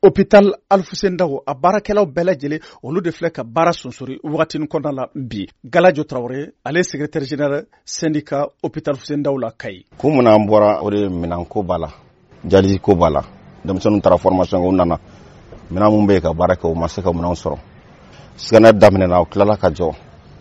hôpital Alfousseni Dawo a baarakɛlaw bɛɛ lajɛlen olu de filɛ ka baara sonsori wagati kɔnɔna la bi. Galajo Traoré ale secrétaire général syndicat hôpital Alfousseni Dawo la Kayi. Ko mun an bɔra o de minan ko b'a la, jalisi ko b'a la, denmisɛnninw taara formation u nana minan mun bɛ ka baara kɛ u ma se ka minanw sɔrɔ. Scanner daminɛna u tilala ka jɔ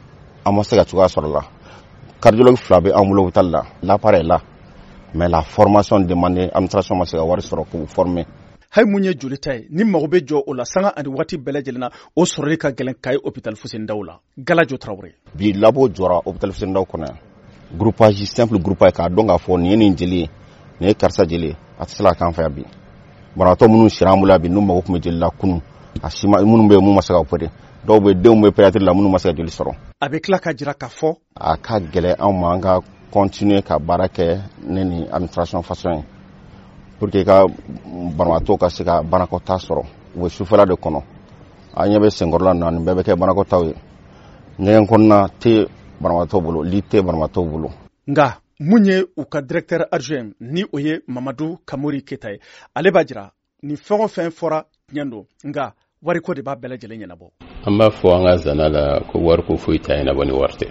an ma se ka cogoya sɔrɔ la. Cardiologue fila bɛ an bolo hôpital la, l'appareil là, mais la formation demandée administration ma se ka wari sɔrɔ k'u former. Hay mun ye joli ta ye ni mago bɛ jɔ o la sanga ani waati bɛɛ lajɛlen na o sɔrɔli ka gɛlɛn Kayi hôpital Alfousseni Dawo la. Galajo Traoré. Bi labo jɔra hôpital Alfousseni Dawo kɔnɔ yan. Groupage simple groupage k'a dɔn k'a fɔ nin ye nin jeli ye, nin ye karisa jeli ye, a tɛ se ka k'an fɛ yan bi. Banabaatɔ minnu sira an bolo yan bi n'u mago tun bɛ jeli la kunun, a si ma minnu bɛ yen mun ma se ka opérer, dɔw bɛ denw bɛ pédiatrie la minnu ma se ka joli sɔrɔ. A bɛ tila ka jira k'a fɔ a ka gɛlɛn anw ma an ka continuer ka baara kɛ ne ni administration façon ye pour que ka banabaatɔ ka se ka banakɔtaa sɔrɔ u bɛ sufɛla de kɔnɔ. An ɲɛ bɛ senkɔrɔla na nin bɛɛ bɛ kɛ banakɔtaw ye. Ɲɛgɛn kɔnɔna tɛ banabaatɔ bolo, lit tɛ banabaatɔ bolo. Nka mun ye u ka directeur adjoint ni o ye Mamadou Kamori Keta ye, ale b'a jira ni fɛn o fɛn fɔra tiɲɛ don nka wariko de b'a bɛɛ lajɛlen ɲɛnabɔ. An b'a fɔ an ka zana la ko wariko foyi t'a ɲɛnabɔ ni wari tɛ.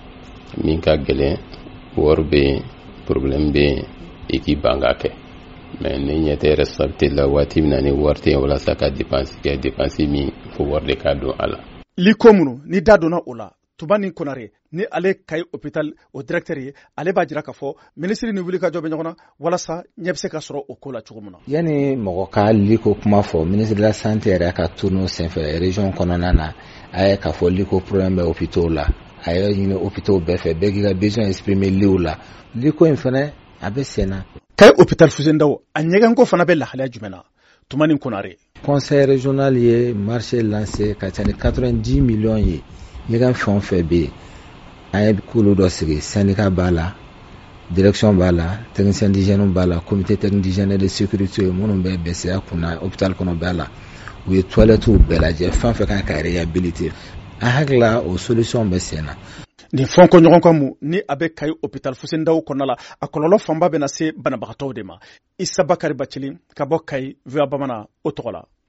Min ka gɛlɛn wari bɛ yen, problème bɛ yen, i k'i ban k'a kɛ. Mais ne ɲɛ tɛ responsabilité la waati min na ni wari tɛ yen walasa ka dépense kɛ dépense min fo wari de ka don a la. Liko minnu ni da donna o la Tubani Konare ni ale Kayi hôpital o directeur ye ale b'a jira k'a fɔ ministre ni wuli ka jɔ bɛ ɲɔgɔn na walasa ɲɛ bɛ se ka sɔrɔ o ko la cogo min na. Yani mɔgɔ ka liko kuma fɔ ministre de la santé yɛrɛ ka tourner senfɛ région kɔnɔna na a ye k'a fɔ liko problème bɛ hôpitaux la a ye ɲini hôpitaux bɛɛ fɛ bɛɛ k'i ka besoin exprimer liw la liko in fana a bɛ sen na. Kayi hôpital Alfousseni Dawo a ɲɛgɛnko fana bɛ lahalaya jumɛn na Tumani Konare. Conseil régional ye marché lancé ka ca ni 90 millions ye ɲɛgɛn fɛn o fɛn bɛ yen an ye kulu dɔ sigi syndicat b'a la direction b'a la technicien d'hygiène b'a la comité technique d'hygiène et de sécurité minnu bɛ BCA kunna hôpital kɔnɔ b'a la u ye toilettes bɛɛ lajɛ fɛn fɛn kan ka réhabiliter an hakili la o solution bɛ sen na. Nin fɔnko ɲɔgɔn kan mu ni a bɛ Kayi hôpital Alfousseni Dawo kɔnɔna la a kɔlɔlɔ fanba bɛ na se banabagatɔw de ma. Isa Bakari Bacili ka bɔ Kayi VOA Bamanan o tɔgɔ la.